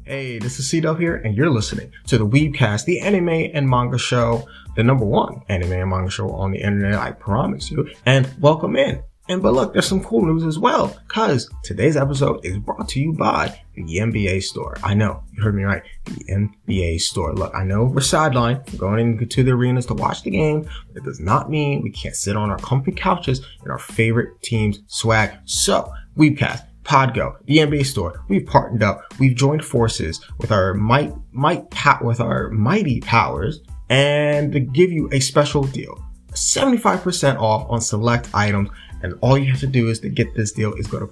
Hey, this is C-Dub here, and you're listening to the Weebcast, the anime and manga show, the #1 anime and manga show on the internet, I promise you. And welcome in. But look, there's some cool news as well, cause today's episode is brought to you by the NBA store. I know, you heard me right, the NBA store. Look, I know we're sidelined, we're going into the arenas to watch the game, but it does not mean we can't sit on our comfy couches in our favorite team's swag. So, Weebcast, Podgo, the NBA store, we've partnered up, we've joined forces with our mighty powers, and to give you a special deal, 75% off on select items, and all you have to do is to get this deal is go to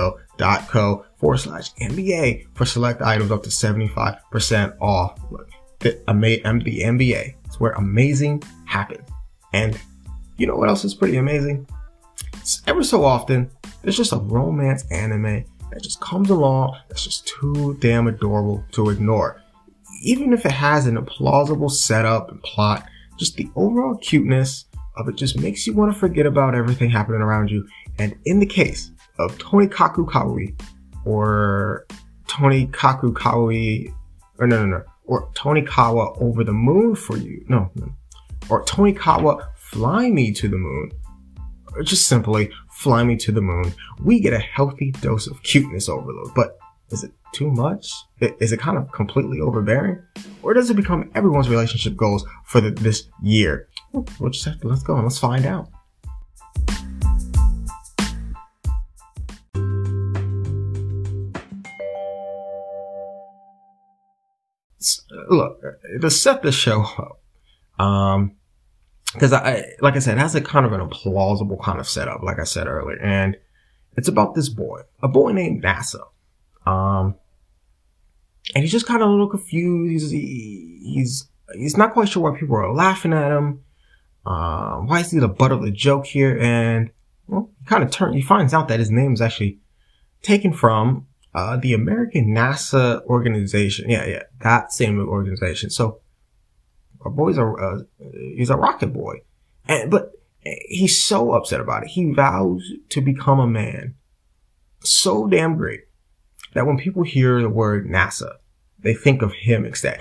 podgo.co/NBA for select items up to 75% off. Look, the NBA, it's where amazing happens. And you know what else is pretty amazing? Ever so often, there's just a romance anime that just comes along that's just too damn adorable to ignore. Even if it has an implausible setup and plot, just the overall cuteness of it just makes you want to forget about everything happening around you. And in the case of Tonikaku Kawaii, or Tonikawa Over the Moon for You, or Tonikawa Fly Me to the Moon, or just simply Fly Me to the Moon, we get a healthy dose of cuteness overload. But is it too much? Is it kind of completely overbearing? Or does it become everyone's relationship goals for this year? We'll just have to, let's go and let's find out. Look, to set the show up, because like I said, it has a kind of an implausible kind of setup, like I said earlier, and it's about this boy, a boy named NASA. And he's just kind of a little confused. He's not quite sure why people are laughing at him. Why is he the butt of the joke here? And well, he finds out that his name is actually taken from the American NASA organization. Yeah, that same organization. So our boy's he's a rocket boy, but he's so upset about it. He vows to become a man so damn great that when people hear the word NASA, they think of him instead.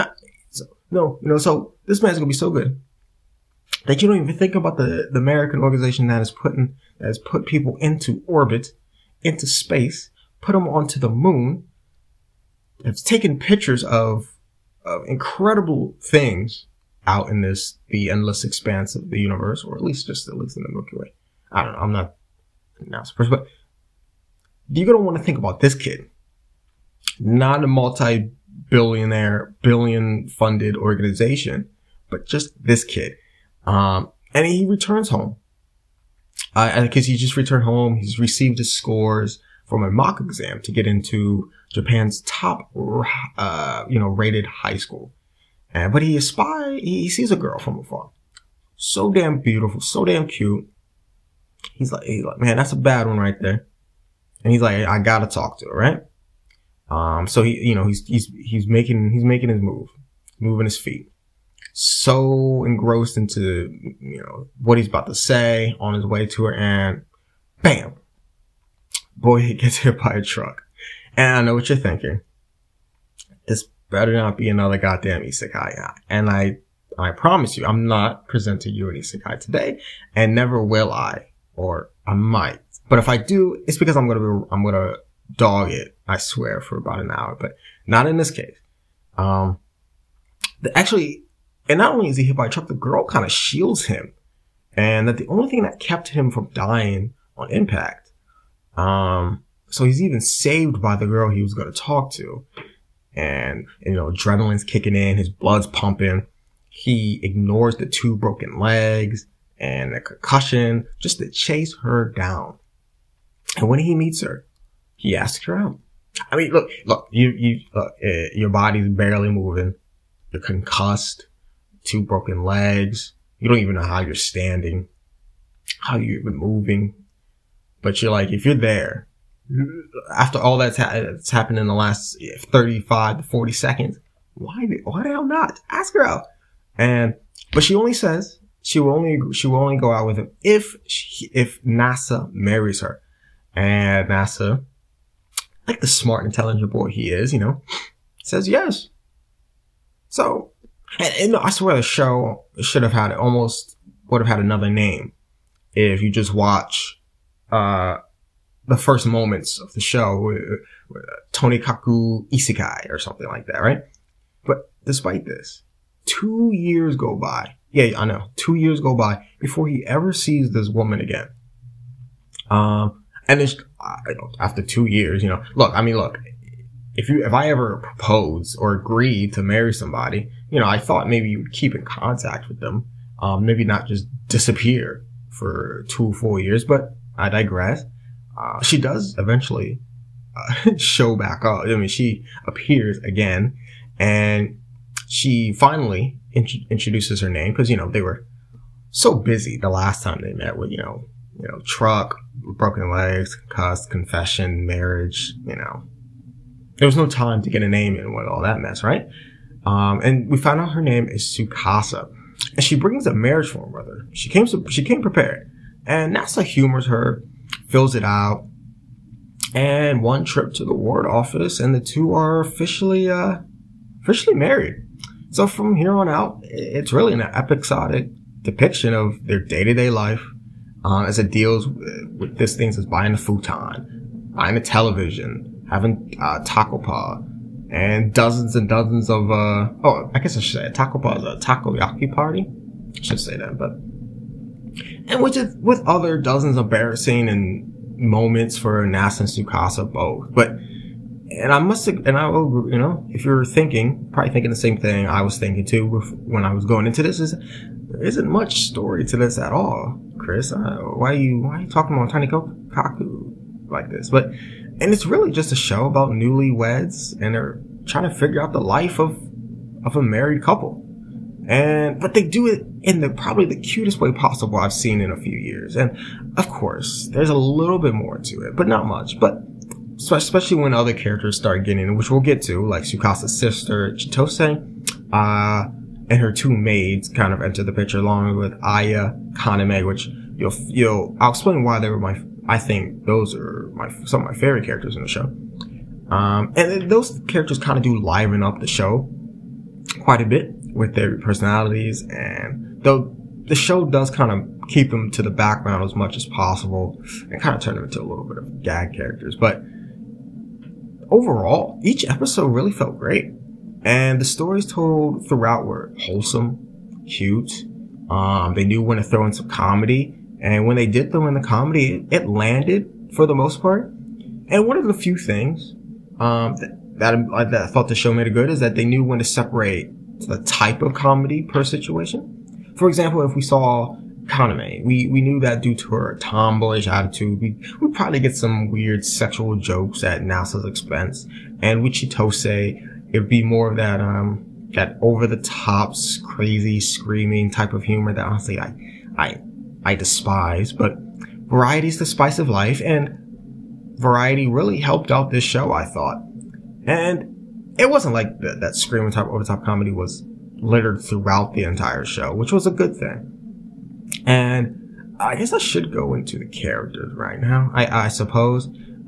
So this man's gonna be so good that you don't even think about the American organization that has put people into orbit, into space, put them onto the moon. It's taken pictures of incredible things out in the endless expanse of the universe, or at least in the Milky Way. I don't know. I'm not an NASA person, but you're going to want to think about this kid, not a multi-billionaire, billion-funded organization, but just this kid. And he returns home. Because he just returned home. He's received his scores from a mock exam to get into Japan's top, rated high school. But he sees a girl from afar. So damn beautiful, so damn cute. He's like, man, that's a bad one right there. And he's like, I gotta talk to her, right? So he's making his move, moving his feet. So engrossed into, what he's about to say on his way to her, and bam! Boy, he gets hit by a truck. And I know what you're thinking. This better not be another goddamn isekai. And I promise you, I'm not presenting you an isekai today, and never will I, or I might. But if I do, it's because I'm gonna dog it, I swear, for about an hour, but not in this case. And not only is he hit by a truck, the girl kind of shields him. And that the only thing that kept him from dying on impact. So he's even saved by the girl he was going to talk to. And, adrenaline's kicking in, his blood's pumping. He ignores the 2 broken legs and the concussion just to chase her down. And when he meets her, he asks her out. I mean, look, your body's barely moving. You're concussed. 2 broken legs. You don't even know how you're standing, how you're even moving. But you're like, if you're there, after all that's happened in the last 35 to 40 seconds, why the hell not? Ask her out. But she only says she will only go out with him if NASA marries her. And NASA, like the smart, intelligent boy he is, says yes. So, and I swear the show should have had would have had another name if you just watch, the first moments of the show, Tonikaku Isekai or something like that, right? But despite this, 2 years go by. Yeah, I know. 2 years go by before he ever sees this woman again. And it's, after 2 years, look, if I ever propose or agree to marry somebody, I thought maybe you would keep in contact with them. Maybe not just disappear for 2 full years, but I digress. She does eventually, show back up. She appears again, and she finally introduces her name because, they were so busy the last time they met with, truck, broken legs, concussed, confession, marriage, There was no time to get a name in with all that mess, right? And we found out her name is Tsukasa. And she brings a marriage form with her. She came prepared. And NASA humors her, fills it out. And one trip to the ward office, and the two are officially married. So from here on out, it's really an episodic depiction of their day-to-day life, as it deals with these things as buying a futon, buying a television, having taco pod, and dozens and dozens of I guess I should say a taco pod is a takoyaki party. I should say that, but and with other dozens of embarrassing and moments for NASA and Tsukasa both. But I will, if you're probably thinking the same thing I was thinking too when I was going into this, there isn't much story to this at all, Chris. Why are you talking about Tonikaku like this? And it's really just a show about newlyweds, and they're trying to figure out the life of a married couple. But they do it in probably the cutest way possible I've seen in a few years. And of course, there's a little bit more to it, but not much. But so especially when other characters start getting in, which we'll get to, like Tsukasa's sister, Chitose, and her two maids kind of enter the picture along with Aya, Kaname, which I'll explain why they were I think those are some of my favorite characters in the show. And those characters kind of do liven up the show quite a bit with their personalities, and though the show does kind of keep them to the background as much as possible and kind of turn them into a little bit of gag characters. But overall, each episode really felt great, and the stories told throughout were wholesome, cute. They knew when to throw in some comedy, and when they did throw in the comedy, it landed for the most part. And one of the few things that I thought the show made it good is that they knew when to separate the type of comedy per situation. For example, if we saw Kaname, we knew that due to her tomboyish attitude, we'd probably get some weird sexual jokes at NASA's expense. And with Chitose, it'd be more of that over the top, crazy, screaming type of humor that honestly I despise. But variety's the spice of life, and variety really helped out this show, I thought. And it wasn't like that screaming over the top comedy was littered throughout the entire show, which was a good thing. And I guess I should go into the characters right now, I suppose.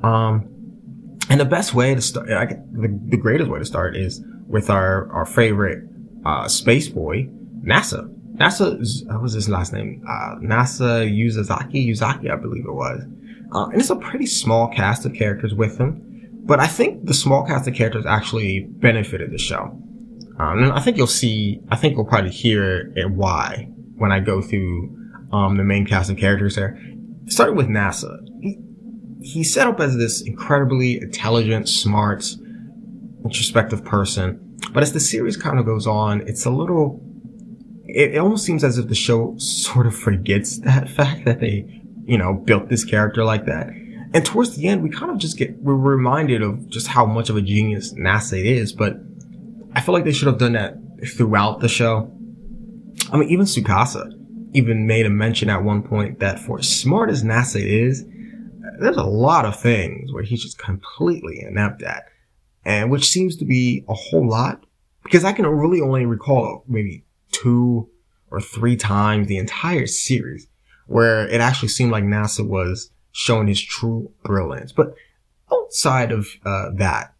And the best way to start, the greatest way to start is with our favorite space boy, NASA. NASA, what was his last name? NASA Yuzaki, I believe it was. And it's a pretty small cast of characters with him. But I think the small cast of characters actually benefited the show. And I think you'll probably hear it why when I go through the main cast of characters there. Starting with NASA. He's set up as this incredibly intelligent, smart, introspective person. But as the series kind of goes on, it almost seems as if the show sort of forgets that fact that they, built this character like that. And towards the end, we kind of we're reminded of just how much of a genius NASA is, but I feel like they should have done that throughout the show. I mean, even Tsukasa even made a mention at one point that for as smart as NASA is, there's a lot of things where he's just completely inept at, and which seems to be a whole lot, because I can really only recall maybe 2 or 3 times the entire series where it actually seemed like NASA was showing his true brilliance. But outside of that,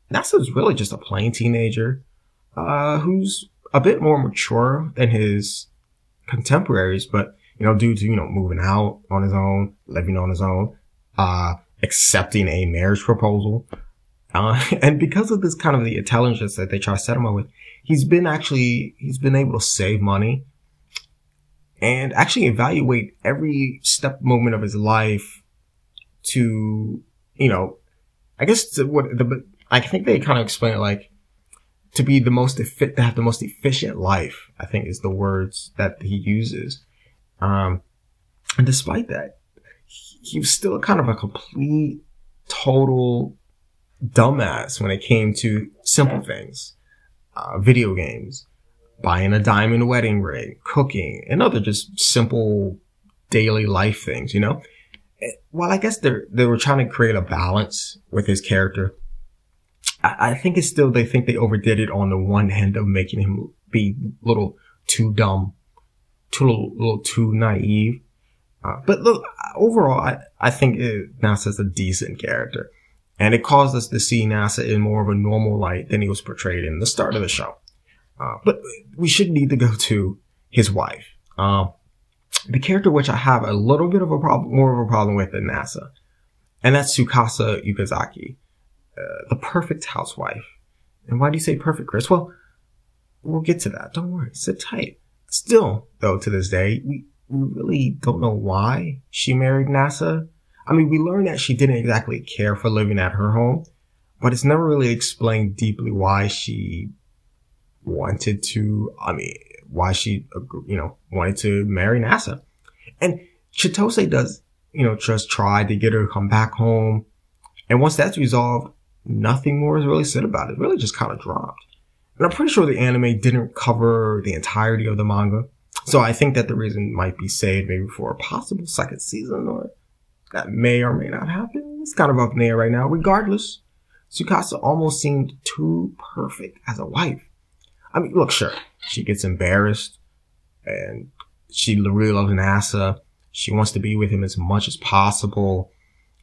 NASA's really just a plain teenager, who's a bit more mature than his contemporaries, but, due to, moving out on his own, living on his own, accepting a marriage proposal. And because of this kind of the intelligence that they try to set him up with, he's been able to save money and actually evaluate every step moment of his life to, I guess I think they kind of explain it like to be to have the most efficient life, I think is the words that he uses. And despite that, he was still kind of a complete, total dumbass when it came to simple things, video games, buying a diamond wedding ring, cooking, and other just simple daily life things, While I guess they were trying to create a balance with his character, I think it's still, they think they overdid it on the one end of making him be a little too dumb, a little too naive. But look, overall, I think NASA's a decent character. And it caused us to see NASA in more of a normal light than he was portrayed in the start of the show. But we should need to go to his wife. The character which I have a little bit of a problem, more of a problem with than NASA. And that's Tsukasa Yukazaki, the perfect housewife. And why do you say perfect, Chris? Well, we'll get to that. Don't worry. Sit tight. Still, though, to this day, we really don't know why she married NASA. I mean, we learned that she didn't exactly care for living at her home, but it's never really explained deeply why she wanted to, wanted to marry NASA. And Chitose does, just try to get her to come back home. And once that's resolved, nothing more is really said about it. It really just kind of dropped. And I'm pretty sure the anime didn't cover the entirety of the manga. So I think that the reason might be saved maybe for a possible second season, or that may or may not happen. It's kind of up in the air right now. Regardless, Tsukasa almost seemed too perfect as a wife. I mean, look, sure, she gets embarrassed and she really loves NASA. She wants to be with him as much as possible,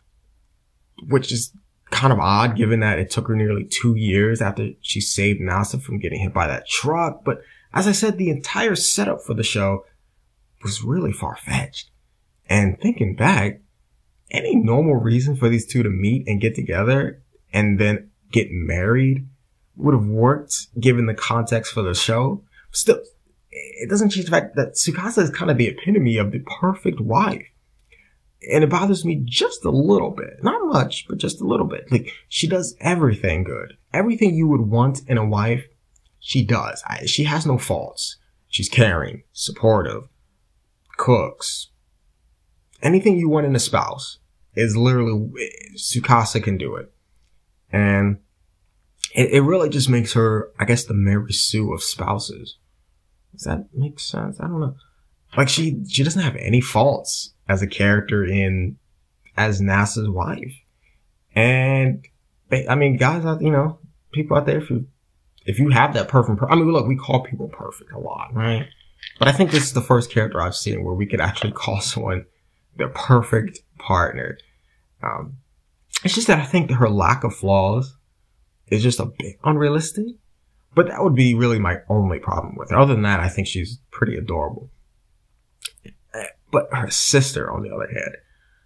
which is kind of odd given that it took her nearly 2 years after she saved NASA from getting hit by that truck. But as I said, the entire setup for the show was really far-fetched. And thinking back, any normal reason for these two to meet and get together and then get married would have worked given the context for the show. Still, it doesn't change the fact that Tsukasa is kind of the epitome of the perfect wife. And it bothers me just a little bit. Not much, but just a little bit. Like, she does everything good. Everything you would want in a wife, she does. She has no faults. She's caring, supportive, cooks. Anything you want in a spouse is literally, Tsukasa can do it. And it really just makes her, I guess, the Mary Sue of spouses. Does that make sense? I don't know. Like, she doesn't have any faults as a character as NASA's wife. And, I mean, guys out, people out there, if you have that perfect, I mean, look, we call people perfect a lot, right? But I think this is the first character I've seen where we could actually call someone the perfect partner. It's just that I think that her lack of flaws is just a bit unrealistic. But that would be really my only problem with her. Other than that, I think she's pretty adorable. But her sister, on the other hand,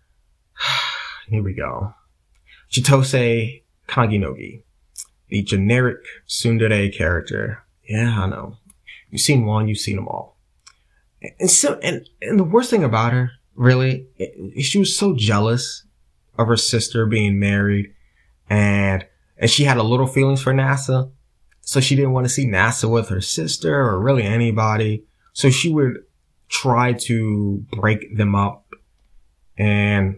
here we go. Chitose Kaginogi, the generic tsundere character. Yeah, I know. You've seen one, you've seen them all. And the worst thing about her, really, she was so jealous of her sister being married, and she had a little feelings for NASA, so she didn't want to see NASA with her sister or really anybody. So she would try to break them up, and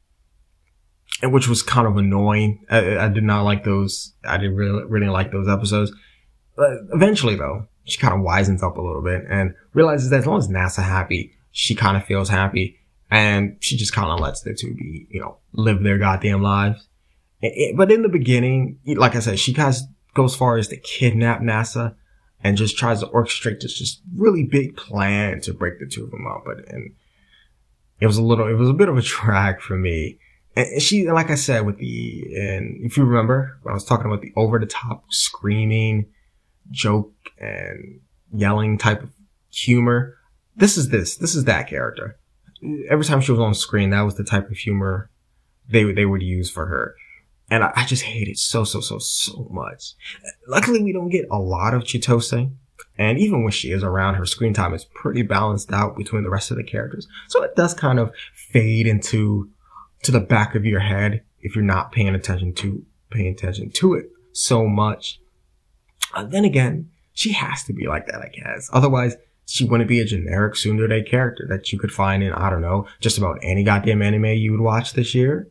which was kind of annoying. I did not like those. I didn't really like those episodes. But eventually, though, she kind of wisens up a little bit and realizes that as long as NASA's happy, she kind of feels happy. And she just kind of lets the two be, live their goddamn lives. But in the beginning, like I said, she kind of goes far as to kidnap NASA and just tries to orchestrate this just really big plan to break the two of them up. And it was a bit of a drag for me. And she, like I said, and if you remember, when I was talking about the over-the-top screaming, joke, and yelling type of humor, this is that character. Every time she was on screen, that was the type of humor they would use for her. And I just hate it so much. Luckily, we don't get a lot of Chitose. And even when she is around, her screen time is pretty balanced out between the rest of the characters. So it does kind of fade into the back of your head if you're not paying attention to it so much. Then again, she has to be like that, I guess. Otherwise, she wouldn't be a generic tsundere character that you could find in, I don't know, just about any goddamn anime you would watch this year.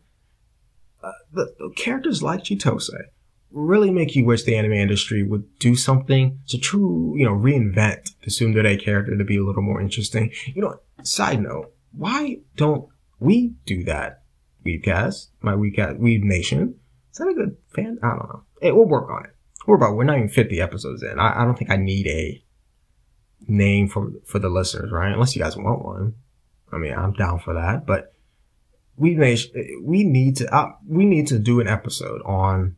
The characters like Chitose really make you wish the anime industry would do something to reinvent the tsundere character to be a little more interesting. Side note, why don't we do that? Weebcast, Weeb Nation. Is that a good fan? I don't know. We'll work on it. We're not even 50 episodes in. I don't think I need a name for the listeners, right? Unless you guys want one. I mean, I'm down for that, but we need to do an episode on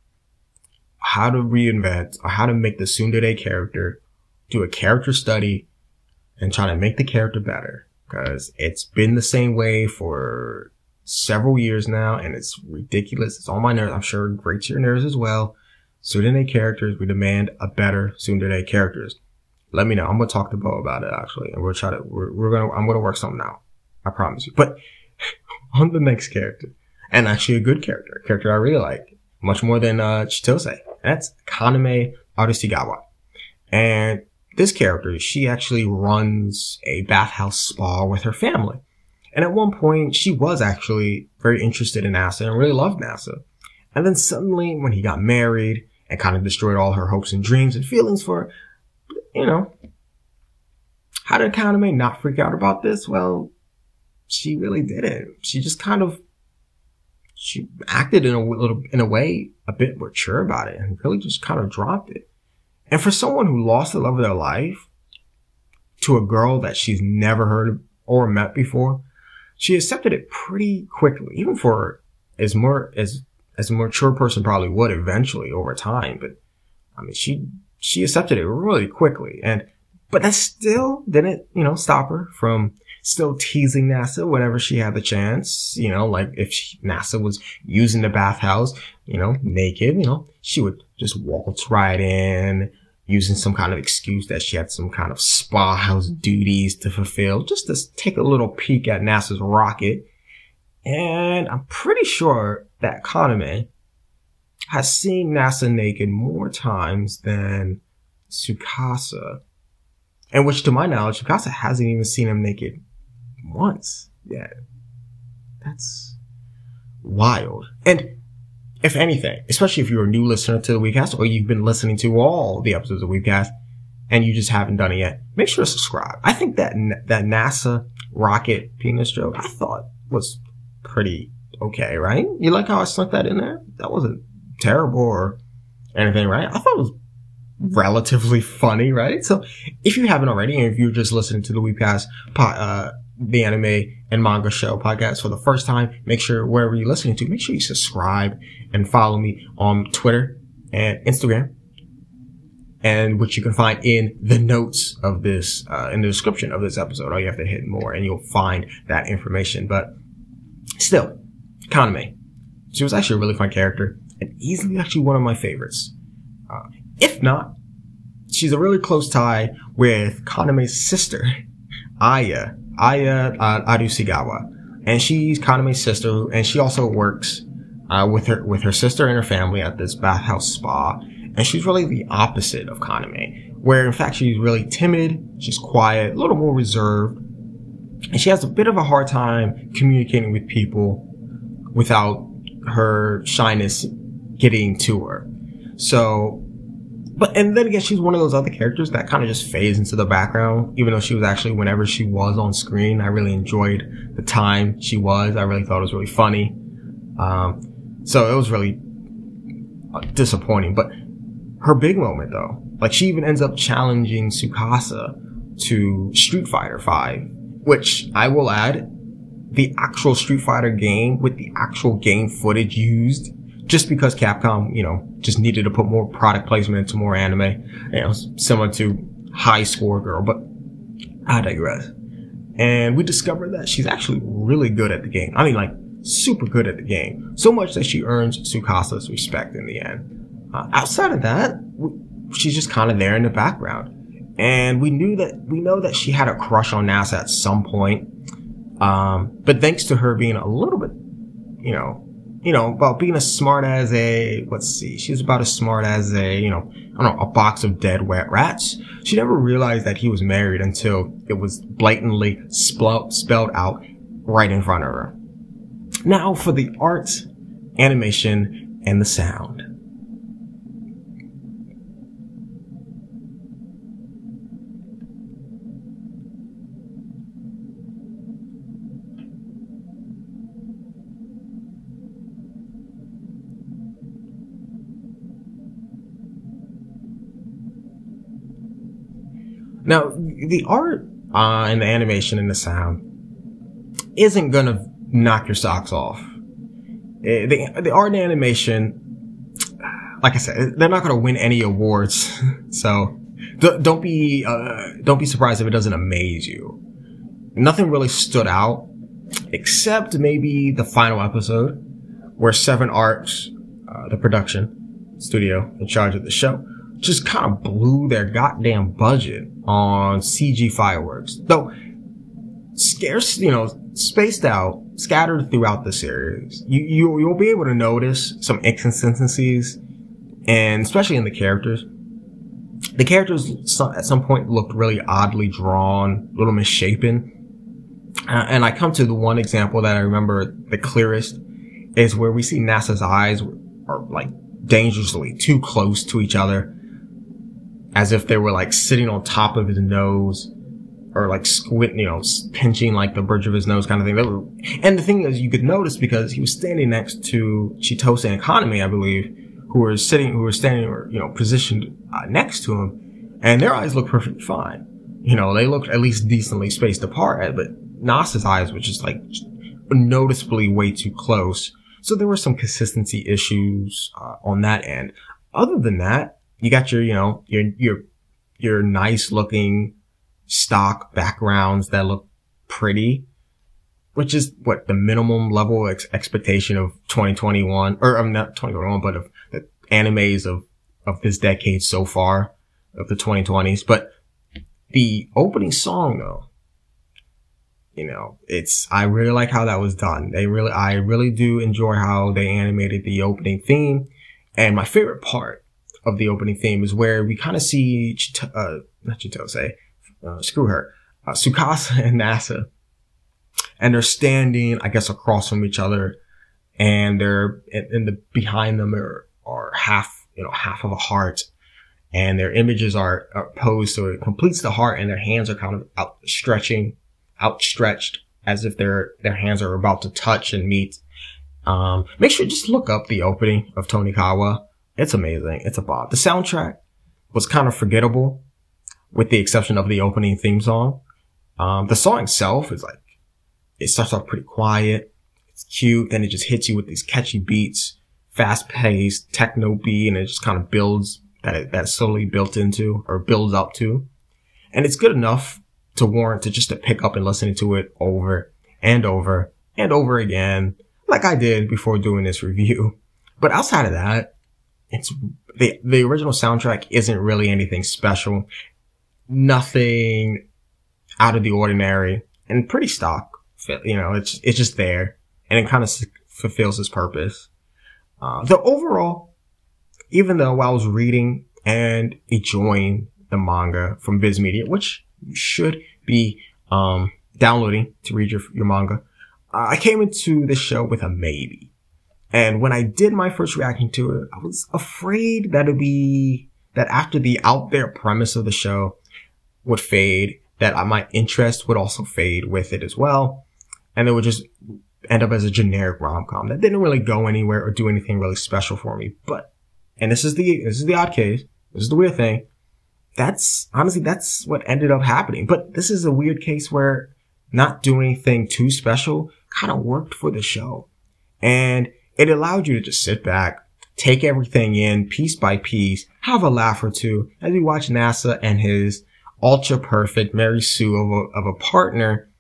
how to reinvent or how to make the tsundere character, do a character study and try to make the character better, because it's been the same way for several years now and it's ridiculous. It's on my nerves. I'm sure it grates your nerves as well. Tsundere characters, we demand a better tsundere characters. Let me know. I'm going to talk to Bo about it, actually. And I'm going to work something out. I promise you. But on the next character, and actually a good character, a character I really like, much more than Chitose. That's Kaname Arusigawa. And this character, she actually runs a bathhouse spa with her family. And at one point, she was actually very interested in Nasa and really loved Nasa. And then suddenly, when he got married and kind of destroyed all her hopes and dreams and feelings for, how did Kaname not freak out about this? Well, she really didn't. She just she acted in a way a bit mature about it and really just kind of dropped it. And for someone who lost the love of their life to a girl that she's never heard of or met before, she accepted it pretty quickly, even for as a mature person probably would eventually over time. But I mean, she accepted it really quickly. But that still didn't, stop her from still teasing Nasa whenever she had the chance. Like if Nasa was using the bathhouse, naked, she would just waltz right in using some kind of excuse that she had some kind of spa house duties to fulfill, just to take a little peek at Nasa's rocket. And I'm pretty sure that Kaname has seen Nasa naked more times than Tsukasa. And which, to my knowledge, Tsukasa hasn't even seen him naked once yet. That's wild. And if anything, especially if you're a new listener to the Weebcast or you've been listening to all the episodes of Weebcast and you just haven't done it yet, make sure to subscribe. I think that NASA rocket penis joke, I thought was pretty okay, right? You like how I snuck that in there? That wasn't terrible or anything, right? I thought it was relatively funny, right? So if you haven't already, and if you're just listening to the Weebcast, the Anime and Manga Show podcast for the first time, make sure wherever you're listening to, make sure you subscribe and follow me on Twitter and Instagram, and which you can find in the notes of this, in the description of this episode. All you have to hit more and you'll find that information. But still, Kaname, she was actually a really fun character and easily actually one of my favorites. If not, she's a really close tie with Kaname's sister, Aya Arusigawa. And she's Kaname's sister, and she also works with her sister and her family at this bathhouse spa. And she's really the opposite of Kaname, where in fact she's really timid, she's quiet, a little more reserved, and she has a bit of a hard time communicating with people without her shyness getting to her. So, and then again, she's one of those other characters that kind of just fades into the background, even though she was actually, whenever she was on screen, I really enjoyed the time she was. I really thought it was really funny. So it was really disappointing. But her big moment, though, like she even ends up challenging Tsukasa to Street Fighter V, which I will add, the actual Street Fighter game with the actual game footage used, just because Capcom, just needed to put more product placement into more anime, similar to High Score Girl, but I digress. And we discovered that she's actually really good at the game. I mean, like, super good at the game. So much that she earns Tsukasa's respect in the end. Outside of that, she's just kind of there in the background. And we know that she had a crush on NASA at some point. But thanks to her being a little bit, about being as smart as she was about as smart as a box of dead wet rats. She never realized that he was married until it was blatantly spelled out right in front of her. Now for the art, animation, and the sound. Now, the art and the animation and the sound isn't gonna knock your socks off. The art and animation, like I said, they're not gonna win any awards. So don't be surprised if it doesn't amaze you. Nothing really stood out, except maybe the final episode, where Seven Arts, the production studio in charge of the show, just kind of blew their goddamn budget on CG fireworks. Though scarce, spaced out, scattered throughout the series, you'll be able to notice some inconsistencies, and especially in the characters. The characters at some point looked really oddly drawn, a little misshapen. And I come to the one example that I remember the clearest is where we see NASA's eyes are like dangerously too close to each other, as if they were like sitting on top of his nose, or like pinching like the bridge of his nose kind of thing. And the thing is, you could notice because he was standing next to Chitose and Kaname, I believe, who were standing positioned next to him, and their eyes looked perfectly fine. They looked at least decently spaced apart, but NASA's eyes were just like noticeably way too close. So there were some consistency issues on that end. Other than that, you got your nice looking stock backgrounds that look pretty, which is what the minimum level expectation of 2021, or not 2021, but of the animes of this decade so far, of the 2020s. But the opening song though, I really like how that was done. I really do enjoy how they animated the opening theme. And my favorite part of the opening theme is where we kind of see Tsukasa and NASA, and they're standing, I guess, across from each other, and they're behind them are half of a heart, and their images are posed so it completes the heart, and their hands are kind of outstretched as if their hands are about to touch and meet. Make sure to just look up the opening of Tonikawa. It's amazing. It's a bop. The soundtrack was kind of forgettable, with the exception of the opening theme song. The song itself is like, it starts off pretty quiet. It's cute. Then it just hits you with these catchy beats, fast paced techno beat, and it just kind of builds that slowly builds up to. And it's good enough to warrant to pick up and listen to it over and over and over again, like I did before doing this review. But outside of that, it's the original soundtrack isn't really anything special, nothing out of the ordinary, and pretty stock. It's just there, and it kind of fulfills its purpose. The overall, even though I was reading and enjoying the manga from Viz Media, which you should be downloading to read your manga, I came into this show with a maybe. And when I did my first reaction to it, I was afraid that after the out there premise of the show would fade, that my interest would also fade with it as well. And it would just end up as a generic rom-com that didn't really go anywhere or do anything really special for me. But, and this is the odd case. This is the weird thing. That's what ended up happening. But this is a weird case where not doing anything too special kind of worked for the show. And it allowed you to just sit back, take everything in piece by piece, have a laugh or two as you watch NASA and his ultra perfect Mary Sue of a partner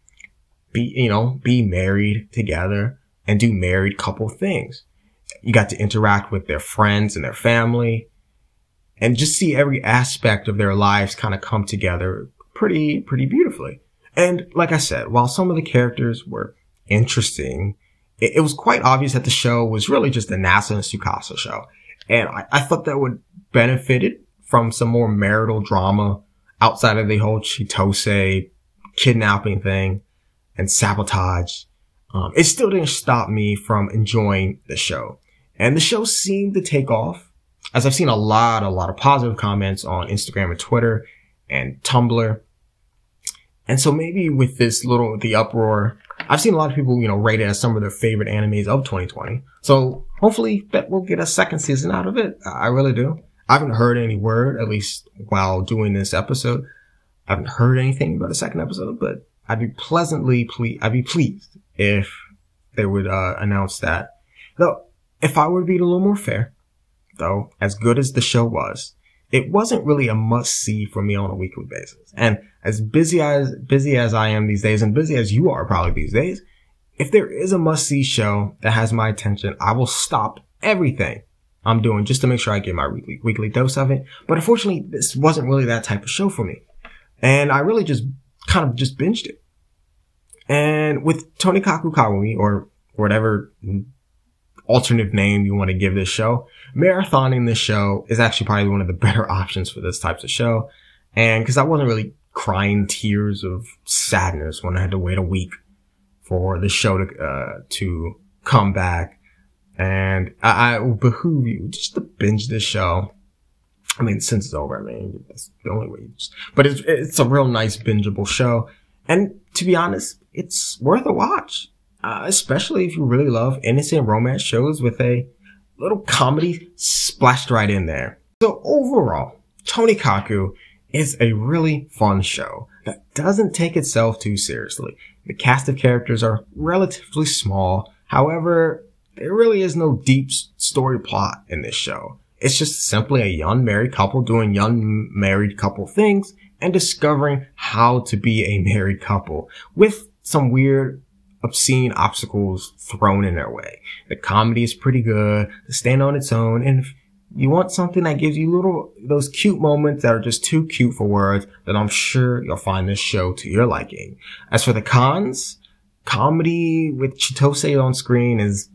be married together and do married couple things. You got to interact with their friends and their family and just see every aspect of their lives kind of come together pretty beautifully. And like I said, while some of the characters were interesting, it was quite obvious that the show was really just a NASA and Tsukasa show. And I thought that would benefit it from some more marital drama outside of the whole Chitose kidnapping thing and sabotage. It still didn't stop me from enjoying the show. And the show seemed to take off, as I've seen a lot of positive comments on Instagram and Twitter and Tumblr. And so maybe with the uproar, I've seen a lot of people, rate it as some of their favorite animes of 2020. So hopefully that we'll get a second season out of it. I really do. I haven't heard any word, at least while doing this episode. I haven't heard anything about a second episode, but I'd be pleased if they would announce that. Though, if I were to be a little more fair, though, as good as the show was, it wasn't really a must-see for me on a weekly basis. And as busy as I am these days, and busy as you are probably these days, if there is a must-see show that has my attention, I will stop everything I'm doing just to make sure I get my weekly dose of it. But unfortunately, this wasn't really that type of show for me. And I really just binged it. And with Tonikaku Kawami, or whatever alternative name you want to give this show, marathoning this show is actually probably one of the better options for this type of show. And because I wasn't really crying tears of sadness when I had to wait a week for the show to come back. And I will behoove you just to binge this show. I mean, since it's over, that's the only way. But it's a real nice bingeable show. And to be honest, it's worth a watch. Especially if you really love innocent romance shows with a little comedy splashed right in there. So overall, Tonikaku is a really fun show that doesn't take itself too seriously. The cast of characters are relatively small. However, there really is no deep story plot in this show. It's just simply a young married couple doing young married couple things and discovering how to be a married couple with some weird, obscene obstacles thrown in their way. The comedy is pretty good to stand on its own, and if you want something that gives you those cute moments that are just too cute for words, then I'm sure you'll find this show to your liking. As for the cons, comedy with Chitose on screen is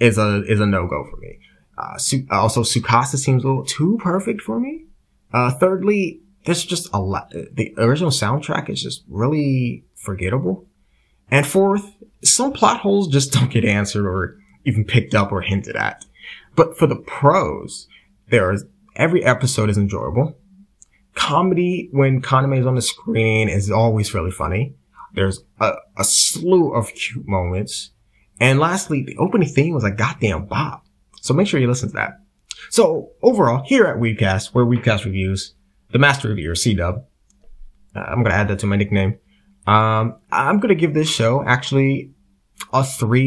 a no-go for me. Also, Tsukasa seems a little too perfect for me. Thirdly, there's just a lot. The original soundtrack is just really forgettable. And fourth, some plot holes just don't get answered or even picked up or hinted at. But for the pros, every episode is enjoyable. Comedy when Kaname is on the screen is always really funny. There's a slew of cute moments. And lastly, the opening theme was a goddamn bop. So make sure you listen to that. So overall, here at Weebcast, where Weebcast reviews, the master reviewer, C-Dub, I'm going to add that to my nickname. I'm going to give this show actually about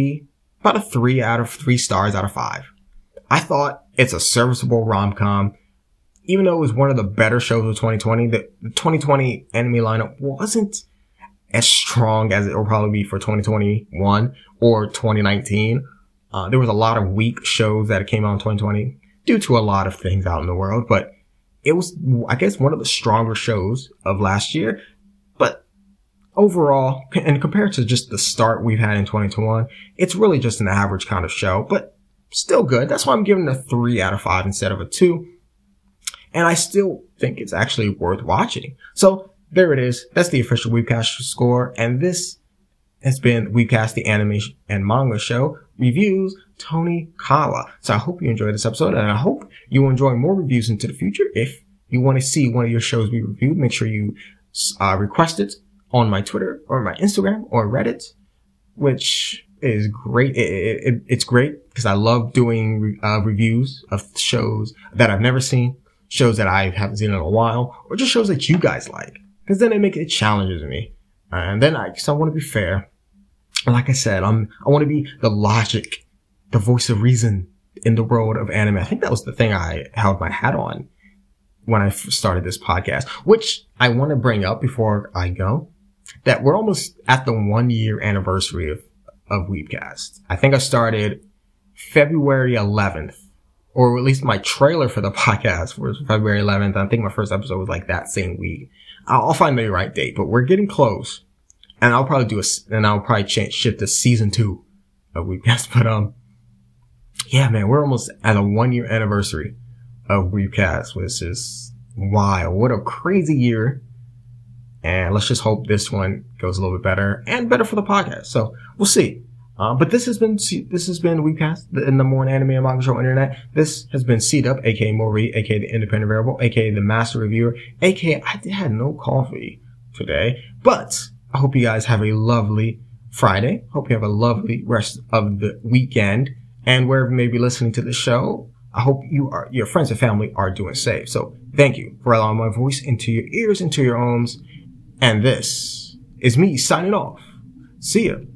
a 3 out of 3 stars out of 5. I thought it's a serviceable rom-com. Even though it was one of the better shows of 2020, the 2020 anime lineup wasn't as strong as it will probably be for 2021 or 2019. There was a lot of weak shows that came out in 2020 due to a lot of things out in the world, but it was, I guess, one of the stronger shows of last year. But overall, and compared to just the start we've had in 2021, it's really just an average kind of show, but still good. That's why I'm giving it a 3 out of 5 instead of a 2. And I still think it's actually worth watching. So there it is. That's the official Weebcast score. And this has been Weebcast, the anime and manga show reviews Tonikawa. So I hope you enjoyed this episode, and I hope you will enjoy more reviews into the future. If you want to see one of your shows be reviewed, make sure you request it on my Twitter or my Instagram or Reddit, which is great. It's great because I love doing reviews of shows that I've never seen, shows that I haven't seen in a while, or just shows that you guys like, because then it challenges me. And then I want to be fair. like I said, I want to be the logic, the voice of reason in the world of anime. I think that was the thing I held my hat on when I started this podcast, which I want to bring up before I go, that we're almost at the 1 year anniversary of Weebcast. I think I started February 11th, or at least my trailer for the podcast was February 11th. I think my first episode was like that same week. I'll find the right date, but we're getting close. And I'll probably shift to season 2 of Weebcast. But, yeah, man, we're almost at a 1 year anniversary of Weebcast, which is wild. What a crazy year. And let's just hope this one goes a little bit better and better for the podcast. So we'll see. But this has been Weebcast, the number one anime and manga show on the internet. This has been C-Dub, aka Maurice, aka the Independent Variable, aka the Master Reviewer, aka I had no coffee today. But I hope you guys have a lovely Friday. Hope you have a lovely rest of the weekend. And wherever you may be listening to the show, I hope your friends and family are doing safe. So thank you for allowing my voice into your ears, into your homes. And this is me signing off. See ya.